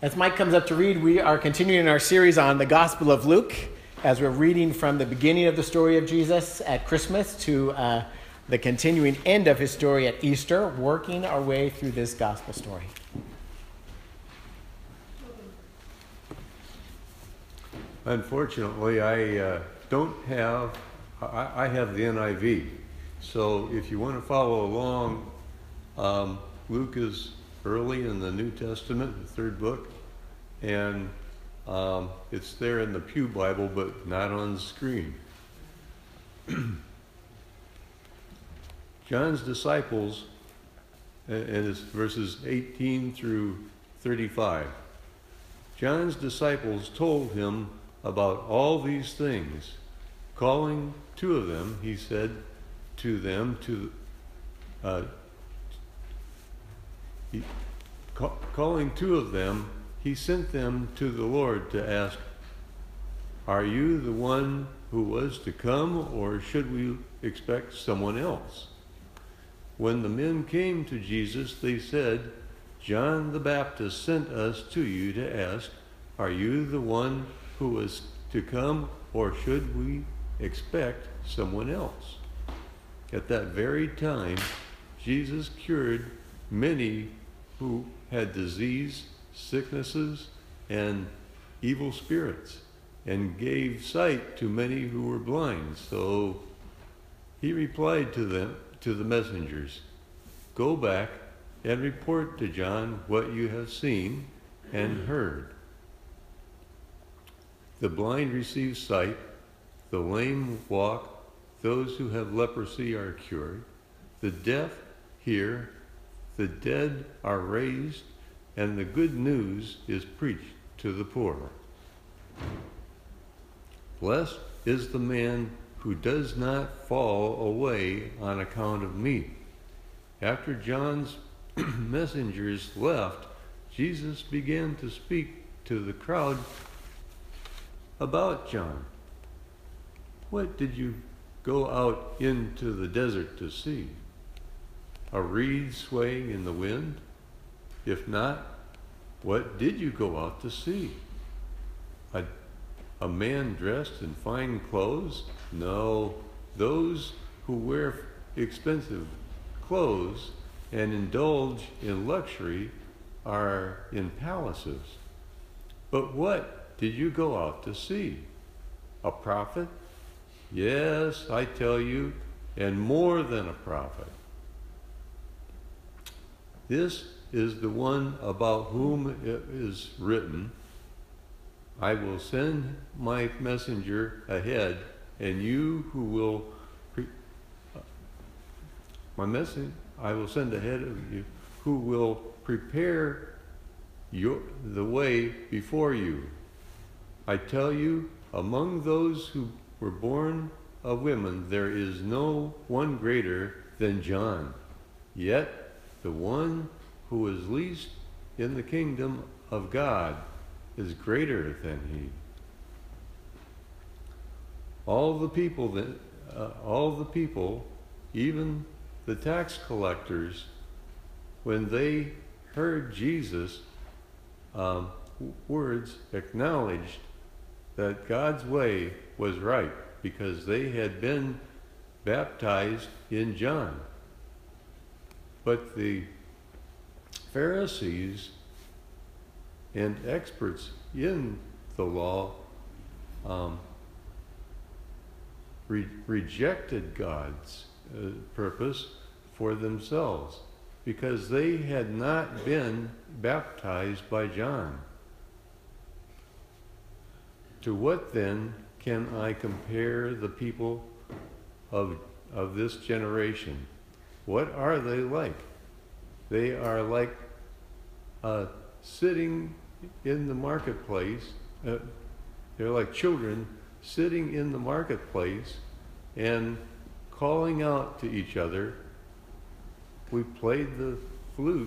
As Mike comes up to read, we are continuing our series on the Gospel of Luke as we're reading from the beginning of the story of Jesus at Christmas to the continuing end of his story at Easter, working our way through this gospel story. Unfortunately, I have the NIV. So if you want to follow along, Luke is early in the New Testament, the third book, and it's there in the Pew Bible, but not on the screen. John's disciples, and it's verses 18 through 35. John's disciples told him about all these things. Calling two of them, he said to them, calling two of them, he sent them to the Lord to ask, "Are you the one who was to come, or should we expect someone else?" When the men came to Jesus, they said, "John the Baptist sent us to you to ask, 'Are you the one who was to come, or should we expect someone else?'" At that very time, Jesus cured many who had disease, sicknesses, and evil spirits, and gave sight to many who were blind. So he replied to the messengers, "Go back and report to John what you have seen and heard. The blind receive sight, the lame walk, those who have leprosy are cured, the deaf hear, the dead are raised, and the good news is preached to the poor. Blessed is the man who does not fall away on account of me." After John's messengers left, Jesus began to speak to the crowd about John. "What did you go out into the desert to see? A reed swaying in the wind? If not, what did you go out to see? A man dressed in fine clothes? No, those who wear expensive clothes and indulge in luxury are in palaces. But what did you go out to see? A prophet? Yes, I tell you, and more than a prophet. This is the one about whom it is written, 'I will send my messenger ahead, and you who will I will send ahead of you, who will prepare the way before you.' I tell you, among those who were born of women, there is no one greater than John. Yet the one who is least in the kingdom of God is greater than he." All the people, even the tax collectors, when they heard Jesus' words, acknowledged that God's way was right because they had been baptized in John. But the Pharisees and experts in the law rejected God's purpose for themselves because they had not been baptized by John. To what then can I compare the people of this generation? What are they like? They are like sitting in the marketplace. They're like children sitting in the marketplace and calling out to each other, "We played the flute.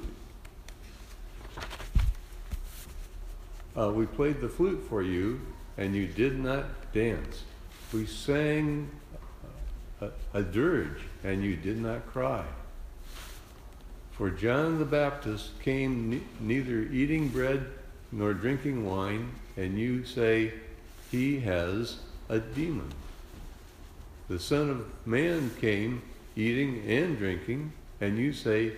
We played the flute for you, and you did not dance. We sang a dirge, and you did not cry. For John the Baptist came neither eating bread nor drinking wine, and you say, he has a demon. The Son of Man came eating and drinking, and you say,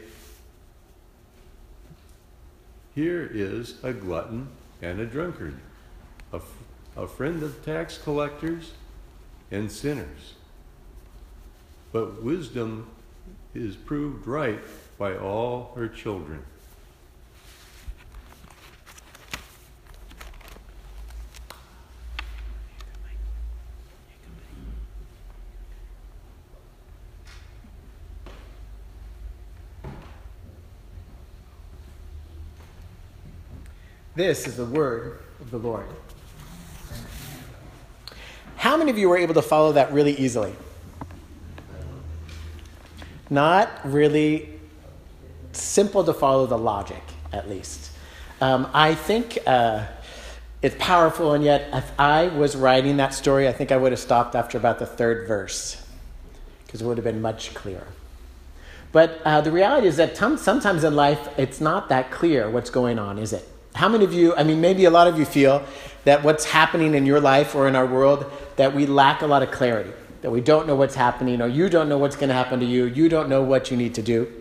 here is a glutton and a drunkard, a friend of tax collectors and sinners. But wisdom is proved right by all her children. This is the word of the Lord. How many of you were able to follow that really easily? Not really simple to follow the logic, at least. I think it's powerful, and yet if I was writing that story, I think I would have stopped after about the third verse, because it would have been much clearer. But the reality is that sometimes in life, it's not that clear what's going on, is it? How many of you, maybe a lot of you feel that what's happening in your life or in our world, that we lack a lot of clarity, that we don't know what's happening, or you don't know what's going to happen to you, you don't know what you need to do.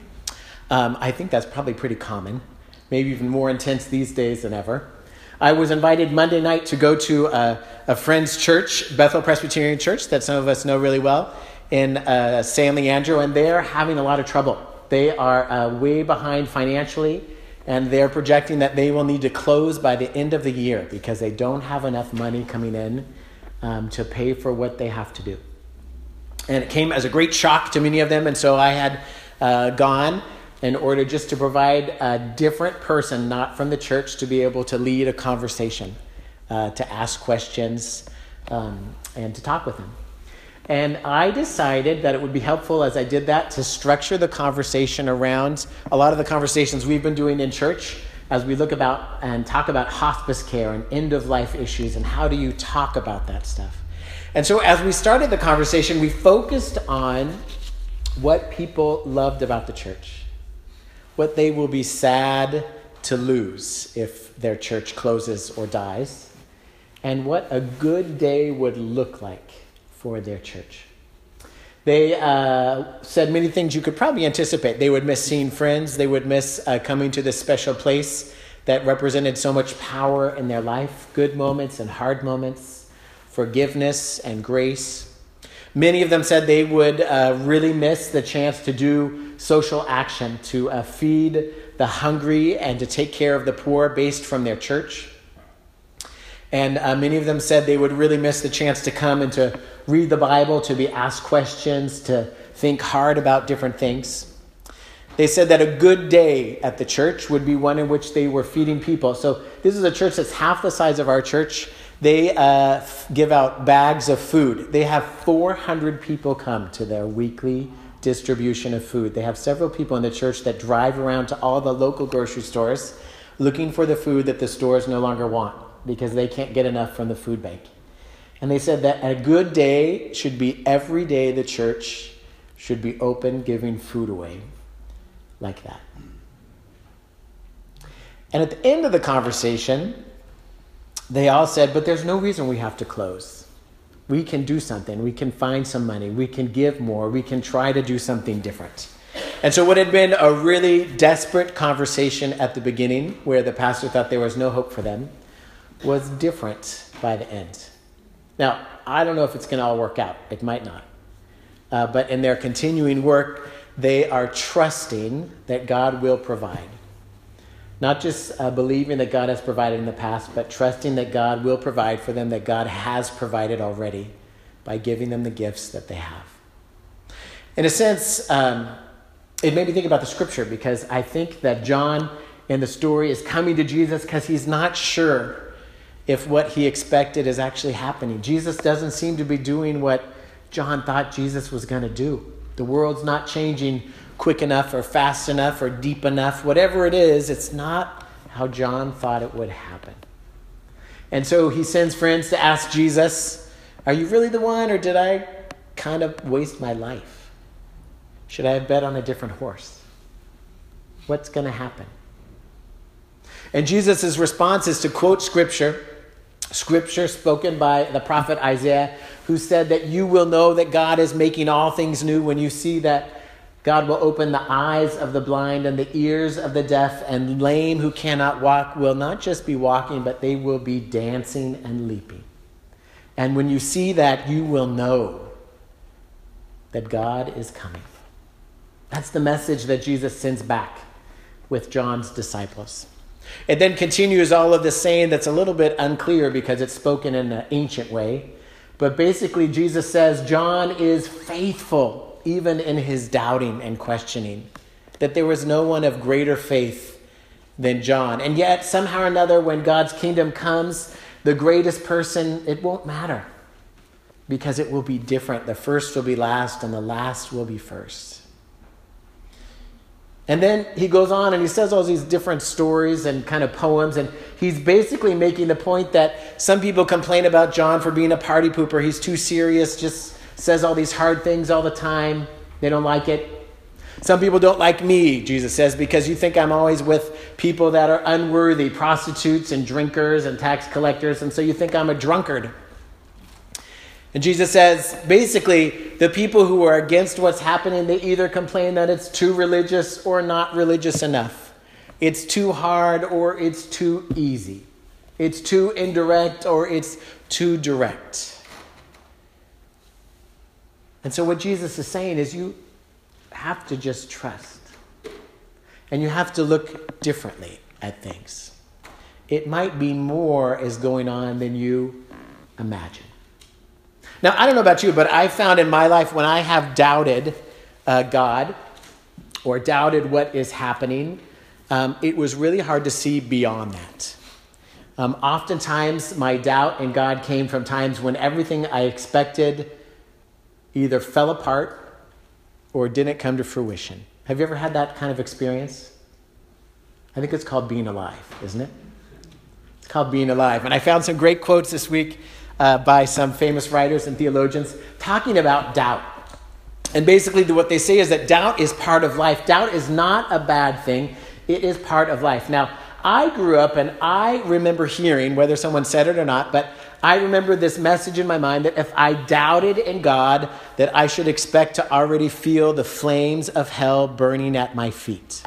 I think that's probably pretty common, maybe even more intense these days than ever. I was invited Monday night to go to a friend's church, Bethel Presbyterian Church, that some of us know really well, in San Leandro, and they're having a lot of trouble. They are way behind financially, and they're projecting that they will need to close by the end of the year because they don't have enough money coming in to pay for what they have to do. And it came as a great shock to many of them, and so I had gone in order just to provide a different person, not from the church, to be able to lead a conversation, to ask questions, and to talk with them. And I decided that it would be helpful as I did that to structure the conversation around a lot of the conversations we've been doing in church as we look about and talk about hospice care and end-of-life issues and how do you talk about that stuff. And so as we started the conversation, we focused on what people loved about the church, what they will be sad to lose if their church closes or dies, and what a good day would look like for their church. They said many things you could probably anticipate. They would miss seeing friends. They would miss coming to this special place that represented so much power in their life, good moments and hard moments, forgiveness and grace. Many of them said they would really miss the chance to do social action, to feed the hungry and to take care of the poor based from their church. And many of them said they would really miss the chance to come and to read the Bible, to be asked questions, to think hard about different things. They said that a good day at the church would be one in which they were feeding people. So this is a church that's half the size of our church. They give out bags of food. They have 400 people come to their weekly distribution of food. They have several people in the church that drive around to all the local grocery stores looking for the food that the stores no longer want, because they can't get enough from the food bank. And they said that a good day should be every day the church should be open, giving food away like that. And at the end of the conversation, they all said, but there's no reason we have to close. We can do something. We can find some money. We can give more. We can try to do something different. And so what had been a really desperate conversation at the beginning, where the pastor thought there was no hope for them, was different by the end. Now, I don't know if it's going to all work out. It might not. But in their continuing work, they are trusting that God will provide. Not just believing that God has provided in the past, but trusting that God will provide for them, that God has provided already by giving them the gifts that they have. In a sense, it made me think about the scripture, because I think that John in the story is coming to Jesus because he's not sure if what he expected is actually happening. Jesus doesn't seem to be doing what John thought Jesus was going to do. The world's not changing quick enough or fast enough or deep enough. Whatever it is, it's not how John thought it would happen. And so he sends friends to ask Jesus, are you really the one, or did I kind of waste my life? Should I have bet on a different horse? What's going to happen? And Jesus' response is to quote Scripture spoken by the prophet Isaiah, who said that you will know that God is making all things new when you see that God will open the eyes of the blind and the ears of the deaf, and lame who cannot walk will not just be walking, but they will be dancing and leaping. And when you see that, you will know that God is coming. That's the message that Jesus sends back with John's disciples. It then continues all of this saying that's a little bit unclear because it's spoken in an ancient way. But basically, Jesus says John is faithful even in his doubting and questioning, that there was no one of greater faith than John. And yet, somehow or another, when God's kingdom comes, the greatest person, it won't matter because it will be different. The first will be last and the last will be first. And then he goes on and he says all these different stories and kind of poems, and he's basically making the point that some people complain about John for being a party pooper. He's too serious, just says all these hard things all the time. They don't like it. Some people don't like me, Jesus says, because you think I'm always with people that are unworthy, prostitutes and drinkers and tax collectors, and so you think I'm a drunkard. And Jesus says, basically, the people who are against what's happening, they either complain that it's too religious or not religious enough. It's too hard or it's too easy. It's too indirect or it's too direct. And so what Jesus is saying is you have to just trust. And you have to look differently at things. It might be more is going on than you imagine. Now, I don't know about you, but I found in my life when I have doubted God or doubted what is happening, it was really hard to see beyond that. Oftentimes, my doubt in God came from times when everything I expected either fell apart or didn't come to fruition. Have you ever had that kind of experience? I think it's called being alive, isn't it? It's called being alive. And I found some great quotes this week by some famous writers and theologians talking about doubt. And basically what they say is that doubt is part of life. Doubt is not a bad thing. It is part of life. Now, I grew up and I remember hearing, whether someone said it or not, but I remember this message in my mind that if I doubted in God, that I should expect to already feel the flames of hell burning at my feet.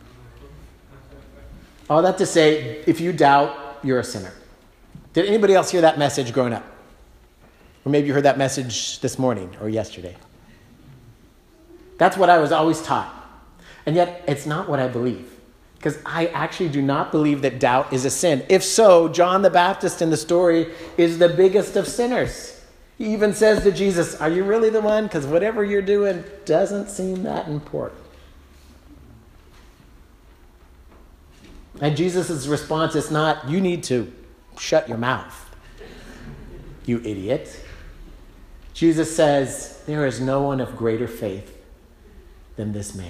All that to say, if you doubt, you're a sinner. Did anybody else hear that message growing up? Or maybe you heard that message this morning or yesterday. That's what I was always taught. And yet, it's not what I believe. Because I actually do not believe that doubt is a sin. If so, John the Baptist in the story is the biggest of sinners. He even says to Jesus, are you really the one? Because whatever you're doing doesn't seem that important. And Jesus' response is not, you need to shut your mouth, you idiot. Jesus says, there is no one of greater faith than this man.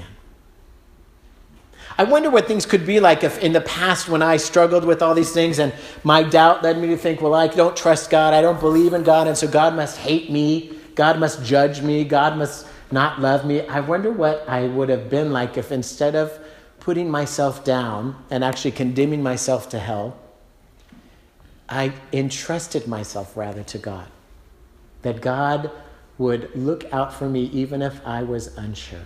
I wonder what things could be like if in the past when I struggled with all these things and my doubt led me to think, well, I don't trust God, I don't believe in God, and so God must hate me, God must judge me, God must not love me. I wonder what I would have been like if instead of putting myself down and actually condemning myself to hell, I entrusted myself rather to God. That God would look out for me even if I was unsure.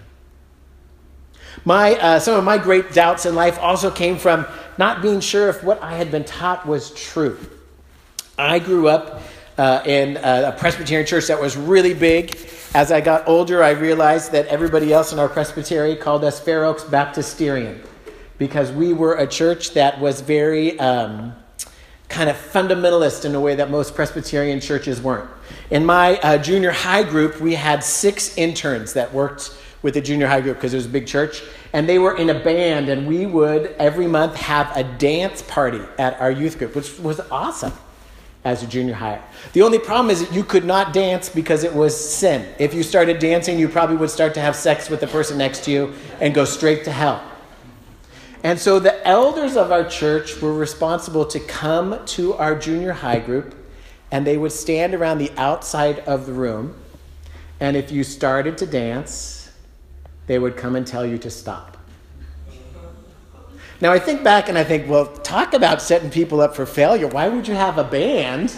Some of my great doubts in life also came from not being sure if what I had been taught was true. I grew up in a Presbyterian church that was really big. As I got older, I realized that everybody else in our presbytery called us Fair Oaks Baptisterian because we were a church that was very kind of fundamentalist in a way that most Presbyterian churches weren't. In my junior high group, we had 6 interns that worked with the junior high group because it was a big church, and they were in a band, and we would every month have a dance party at our youth group, which was awesome as a junior higher. The only problem is that you could not dance because it was sin. If you started dancing, you probably would start to have sex with the person next to you and go straight to hell. And so the elders of our church were responsible to come to our junior high group, and they would stand around the outside of the room, and if you started to dance, they would come and tell you to stop. Now, I think back and I think, well, talk about setting people up for failure. Why would you have a band,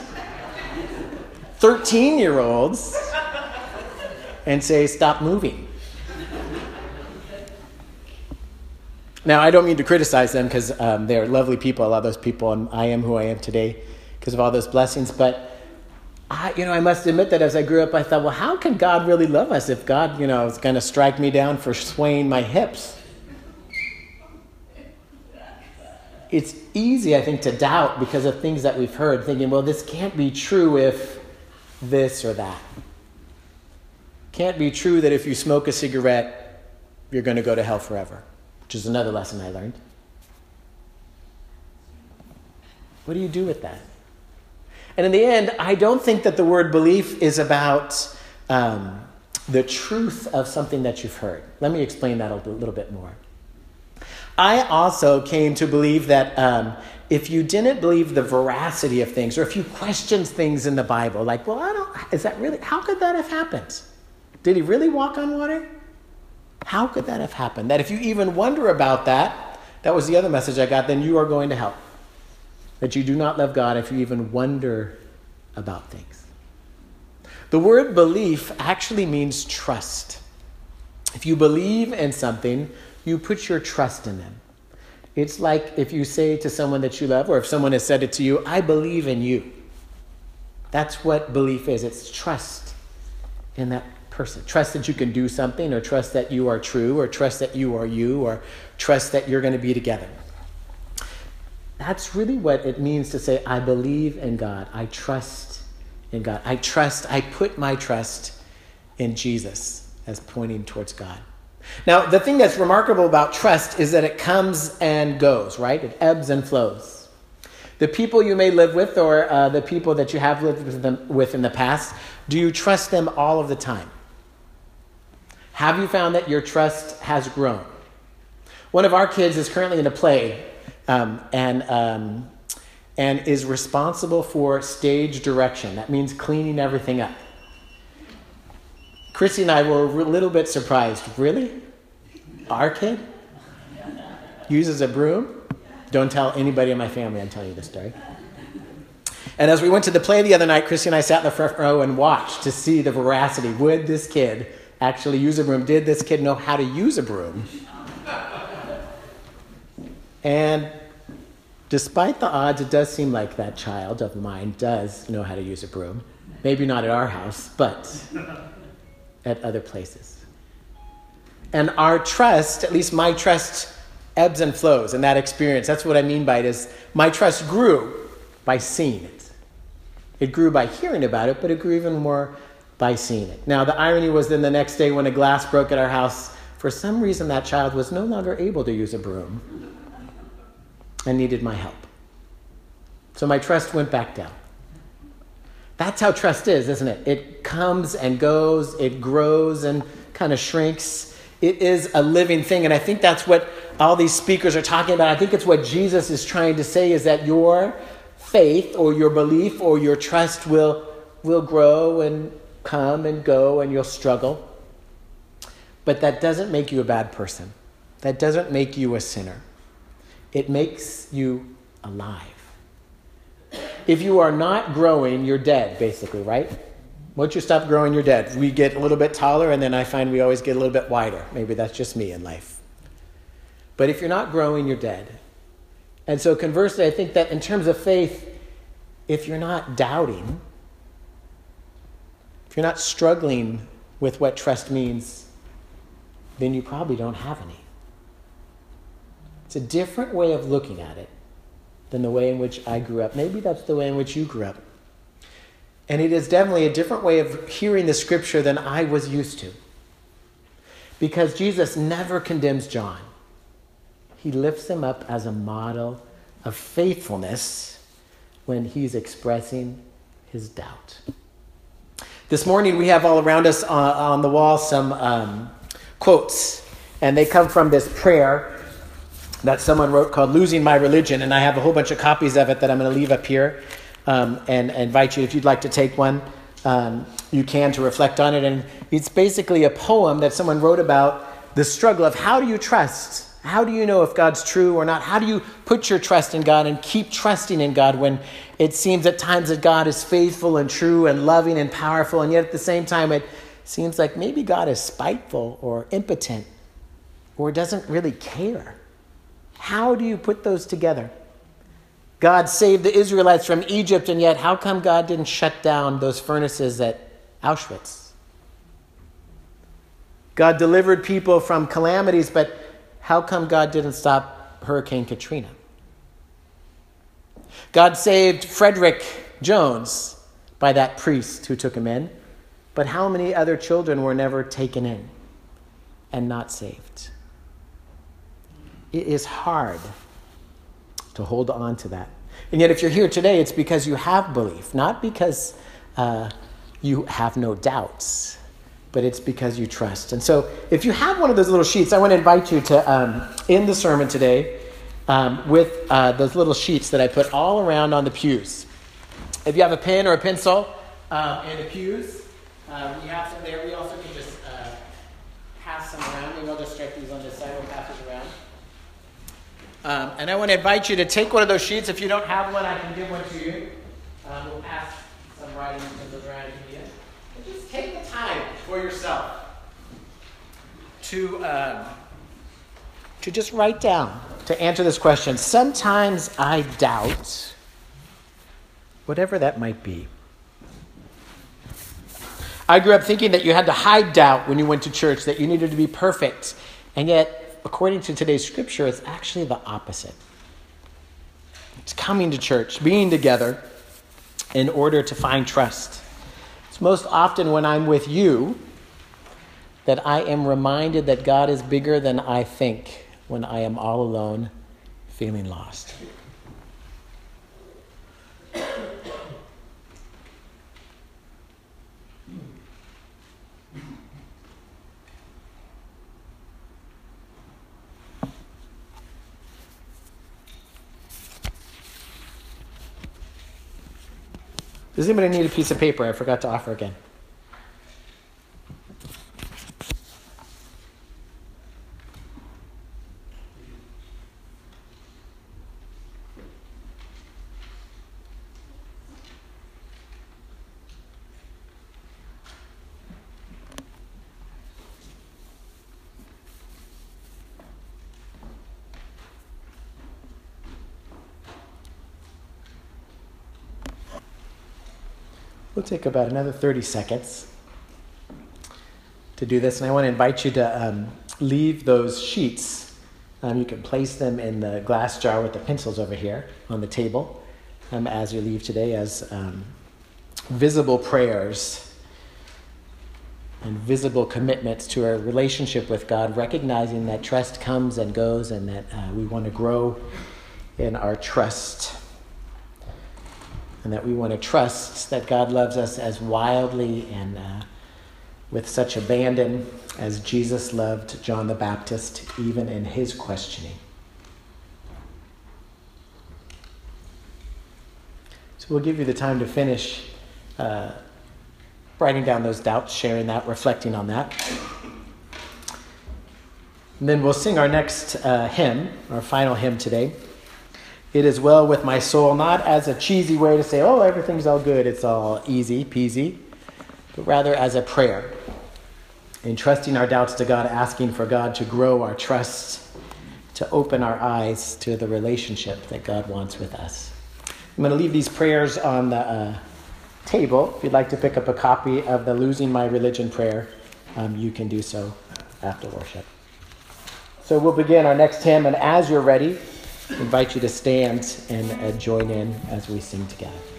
13-year-olds, and say, stop moving? Now, I don't mean to criticize them because they're lovely people, a lot of those people, and I am who I am today because of all those blessings. But, I must admit that as I grew up, I thought, well, how can God really love us if God, is going to strike me down for swaying my hips? It's easy, I think, to doubt because of things that we've heard, thinking, well, this can't be true if this or that. Can't be true that if you smoke a cigarette, you're going to go to hell forever, which is another lesson I learned. What do you do with that? And in the end, I don't think that the word belief is about the truth of something that you've heard. Let me explain that a little bit more. I also came to believe that if you didn't believe the veracity of things, or if you questioned things in the Bible, like, well, how could that have happened? Did he really walk on water? How could that have happened? That if you even wonder about that, that was the other message I got, then you are going to hell. That you do not love God if you even wonder about things. The word belief actually means trust. If you believe in something, you put your trust in them. It's like if you say to someone that you love, or if someone has said it to you, I believe in you. That's what belief is. It's trust in that person. Trust that you can do something, or trust that you are true, or trust that you are you, or trust that you're going to be together. That's really what it means to say, I believe in God. I trust in God. I put my trust in Jesus as pointing towards God. Now, the thing that's remarkable about trust is that it comes and goes, right? It ebbs and flows. The people you may live with, or the people that you have lived with in the past, do you trust them all of the time? Have you found that your trust has grown? One of our kids is currently in a play and is responsible for stage direction. That means cleaning everything up. Chrissy and I were a little bit surprised. Really? Our kid uses a broom? Don't tell anybody in my family I'm telling you this story. And as we went to the play the other night, Chrissy and I sat in the front row and watched to see the veracity. Would this kid actually use a broom? Did this kid know how to use a broom? And despite the odds, it does seem like that child of mine does know how to use a broom. Maybe not at our house, but at other places. And our trust, at least my trust, ebbs and flows in that experience. That's what I mean by it is my trust grew by seeing it. It grew by hearing about it, but it grew even more by seeing it. Now, the irony was then the next day when a glass broke at our house, for some reason that child was no longer able to use a broom and needed my help. So my trust went back down. That's how trust is, isn't it? It comes and goes, it grows and kind of shrinks. It is a living thing, and I think that's what all these speakers are talking about. I think it's what Jesus is trying to say is that your faith or your belief or your trust will grow and come and go and you'll struggle. But that doesn't make you a bad person. That doesn't make you a sinner. It makes you alive. If you are not growing, you're dead, basically, right? Once you stop growing, you're dead. We get a little bit taller, and then I find we always get a little bit wider. Maybe that's just me in life. But if you're not growing, you're dead. And so conversely, I think that in terms of faith, if you're not doubting, if you're not struggling with what trust means, then you probably don't have any. It's a different way of looking at it than the way in which I grew up. Maybe that's the way in which you grew up. And it is definitely a different way of hearing the scripture than I was used to. Because Jesus never condemns John. He lifts him up as a model of faithfulness when he's expressing his doubt. This morning we have all around us on the wall some quotes. And they come from this prayer that someone wrote called Losing My Religion. And I have a whole bunch of copies of it that I'm going to leave up here and invite you, if you'd like to take one, you can, to reflect on it. And it's basically a poem that someone wrote about the struggle of how do you trust How do you know if God's true or not? How do you put your trust in God and keep trusting in God when it seems at times that God is faithful and true and loving and powerful, and yet at the same time it seems like maybe God is spiteful or impotent or doesn't really care? How do you put those together? God saved the Israelites from Egypt, and yet how come God didn't shut down those furnaces at Auschwitz? God delivered people from calamities, but how come God didn't stop Hurricane Katrina? God saved Frederick Jones by that priest who took him in, but how many other children were never taken in and not saved? It is hard to hold on to that. And yet if you're here today, it's because you have belief, not because you have no doubts, but it's because you trust. And so if you have one of those little sheets, I want to invite you to end the sermon today with those little sheets that I put all around on the pews. If you have a pen or a pencil in the pews, we have some there. We also can just pass some around. Maybe I'll just strike these on this side. We'll pass these around. And I want to invite you to take one of those sheets. If you don't have one, I can give one to you. We'll pass some writing pencils around to you. And just take the time for yourself to just write down, to answer this question. Sometimes I doubt, whatever that might be. I grew up thinking that you had to hide doubt when you went to church, that you needed to be perfect. And yet, according to today's scripture, it's actually the opposite. It's coming to church, being together in order to find trust. It's most often when I'm with you that I am reminded that God is bigger than I think when I am all alone, feeling lost. Does anybody need a piece of paper? I forgot to offer again. We'll take about another 30 seconds to do this, and I want to invite you to leave those sheets. You can place them in the glass jar with the pencils over here on the table as you leave today as visible prayers and visible commitments to our relationship with God, recognizing that trust comes and goes and that we want to grow in our trust. And that we want to trust that God loves us as wildly and with such abandon as Jesus loved John the Baptist, even in his questioning. So we'll give you the time to finish writing down those doubts, sharing that, reflecting on that. And then we'll sing our next hymn, our final hymn today. It is well with my soul, not as a cheesy way to say, oh, everything's all good, it's all easy peasy, but rather as a prayer. Entrusting our doubts to God, asking for God to grow our trust, to open our eyes to the relationship that God wants with us. I'm going to leave these prayers on the table. If you'd like to pick up a copy of the Losing My Religion prayer, you can do so after worship. So we'll begin our next hymn, and as you're ready, I invite you to stand and join in as we sing together.